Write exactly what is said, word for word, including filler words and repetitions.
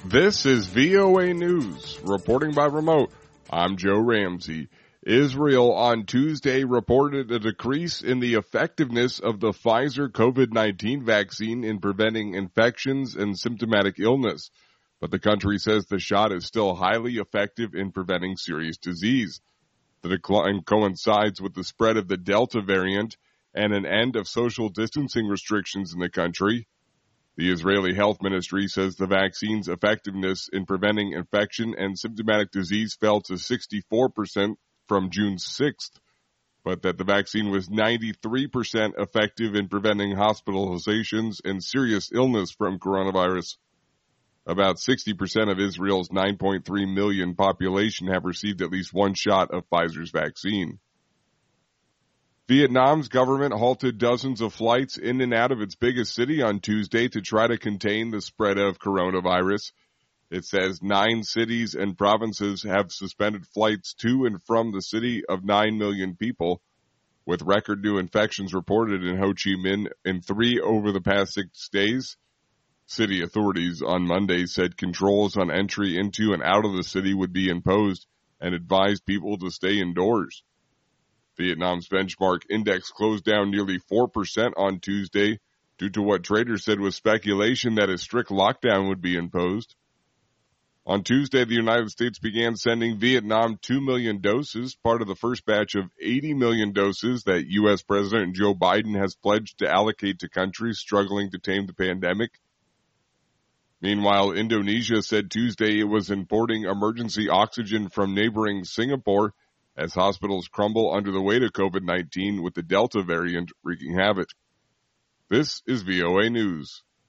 This is V O A News. Reporting by remote, I'm Joe Ramsey. Israel on Tuesday reported a decrease in the effectiveness of the Pfizer COVID nineteen vaccine in preventing infections and symptomatic illness. But the country says the shot is still highly effective in preventing serious disease. The decline coincides with the spread of the Delta variant and an end of social distancing restrictions in the country. The Israeli Health Ministry says the vaccine's effectiveness in preventing infection and symptomatic disease fell to sixty-four percent from June sixth, but that the vaccine was ninety-three percent effective in preventing hospitalizations and serious illness from coronavirus. About sixty percent of Israel's nine point three million population have received at least one shot of Pfizer's vaccine. Vietnam's government halted dozens of flights in and out of its biggest city on Tuesday to try to contain the spread of coronavirus. It says nine cities and provinces have suspended flights to and from the city of nine million people, with record new infections reported in Ho Chi Minh in three over the past six days. City authorities on Monday said controls on entry into and out of the city would be imposed and advised people to stay indoors. Vietnam's benchmark index closed down nearly four percent on Tuesday due to what traders said was speculation that a strict lockdown would be imposed. On Tuesday, the United States began sending Vietnam two million doses, part of the first batch of eighty million doses that U S President Joe Biden has pledged to allocate to countries struggling to tame the pandemic. Meanwhile, Indonesia said Tuesday it was importing emergency oxygen from neighboring Singapore as hospitals crumble under the weight of COVID nineteen with the Delta variant wreaking havoc. This is V O A News.